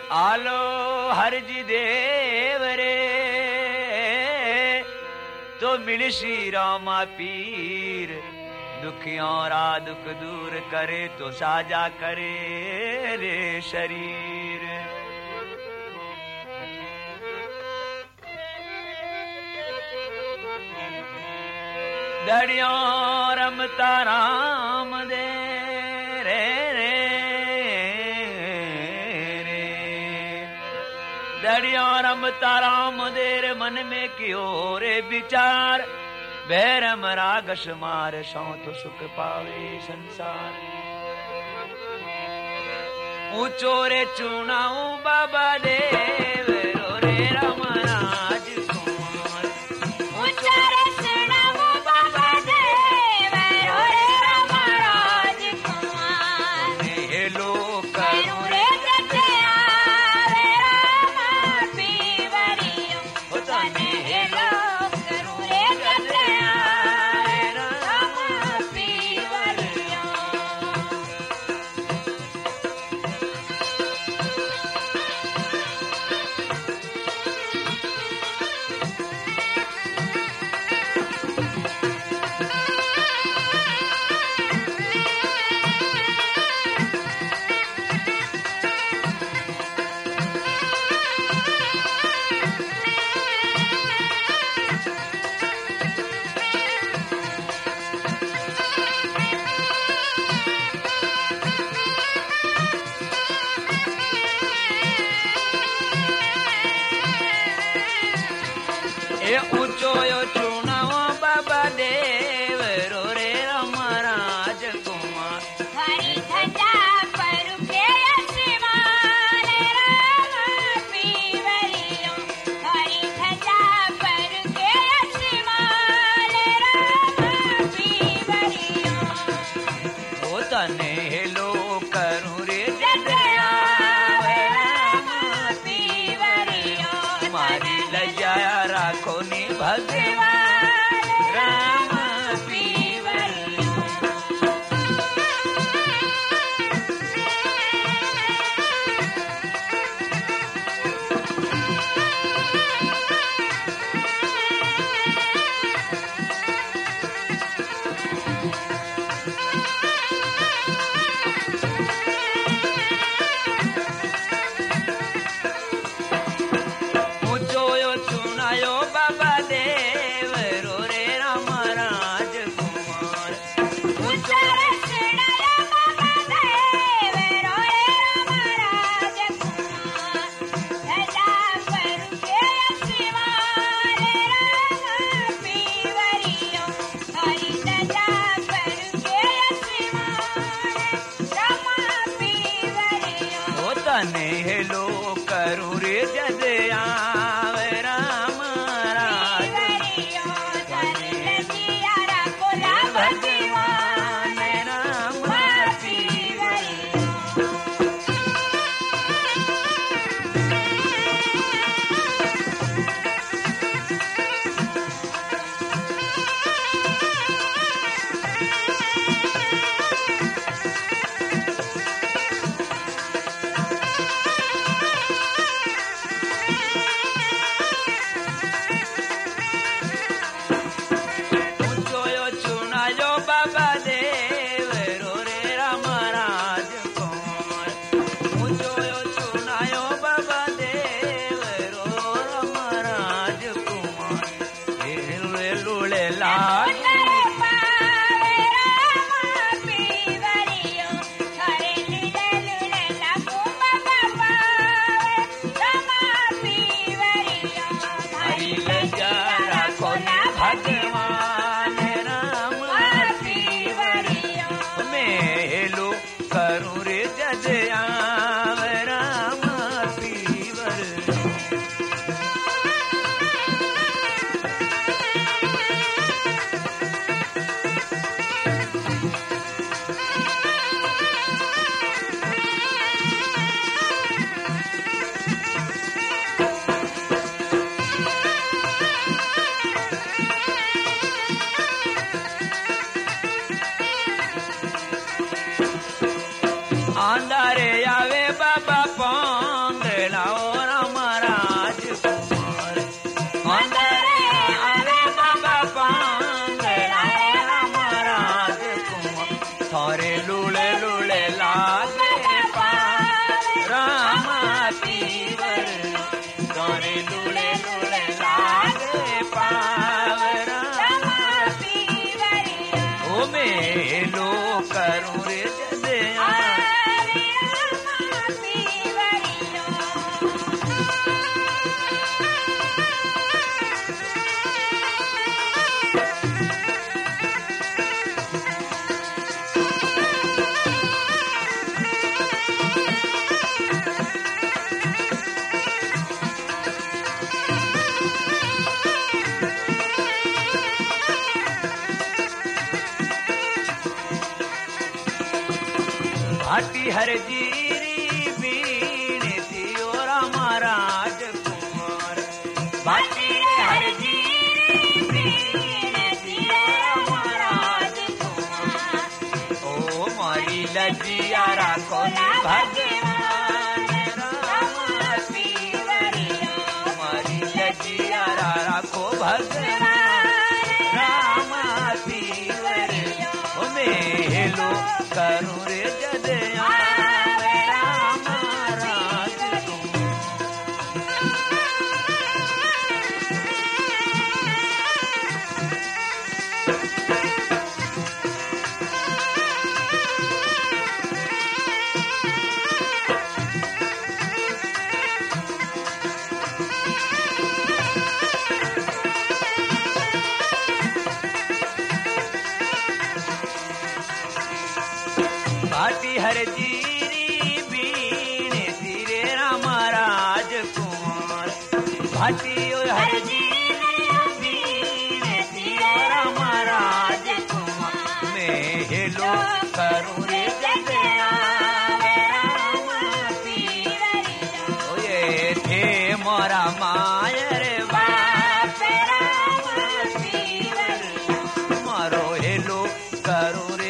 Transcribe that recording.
आलो हर जी देव रे तो मिल श्री रामा पीर, दुखियों रा दुख दूर करे तो साजा करे रे शरीर। दड़ियों रमता राम दे रे रे रे, दड़ियों रमता राम दे रे, मन में क्यों रे विचार, भैरम रागस मार सौ तो सुख पावे संसार। ऊंचो रे चुनाऊ बाबा देव रो रे राम राज कुमार, ऊंचो रे चुनाऊ बाबा देव रो रे राम राज कुमार। हेलो करूं रे जतिया रे राम पीवरियो, तने हेलो करूं रे जतिया रे राम पीवरियो। ऊंचो यो चुनाव बाबा देव रो रे राम राज कुमार, हरि ध्वजा पर के असिमाल राम पीवरियो, हरि ध्वजा पर के असिमाल राम पीवरियो। ओ तने हेलो करूं रे जतिया राम पीवरियो, मारी लजाया राखो नी भगवान राम पीवरियो। ऊंचो यो चुनायो बाबा देव रो रे राम राज कुमार, ऊंचो रे चुनायो बाबा देव रो रे राम राज कुमार, ध्वजा पर के असिमाल राम पीवरियो, हरि ध्वजा पर के असिमाल राम पीवरियो। ओ तने हेलो करूं रे जदया राम राज तने लजिया राखो ला भगवान राम पीवरियो। ऊंचो यो चुनायो बाबा देव रो रे राम राज कुमार, ऊंचो यो चुनायो बाबा देव रो राम राज कुमार। हेलुले लुले लाल भगवान राम पीवरियो, मैं हेलो करूं रे जदया राम पीवरियो। आंधारे आवे बाबा पांग भाटी हर जीरी बीनती ओ रामा राजकुमार भाटी हर जीरी बीनती ओ रामा राजकुमार ओ मारी लजिया राखो ने भगवान रामा पीवरिया मारी लजिया राखो भगवान रामा पीवरिया ओ मेलो करूं रे जदया रामा राजकुमार भाटी हर जीरी बीनती रे रामा राजकुमार भाटी हर जीरी बीनती ओ रामा राजकुमार मेलो करूं रे जदया रामा पीवरिया ओ ये थे मोरा मायर बाप रामा पीवरिया मारो हेलो करूं रे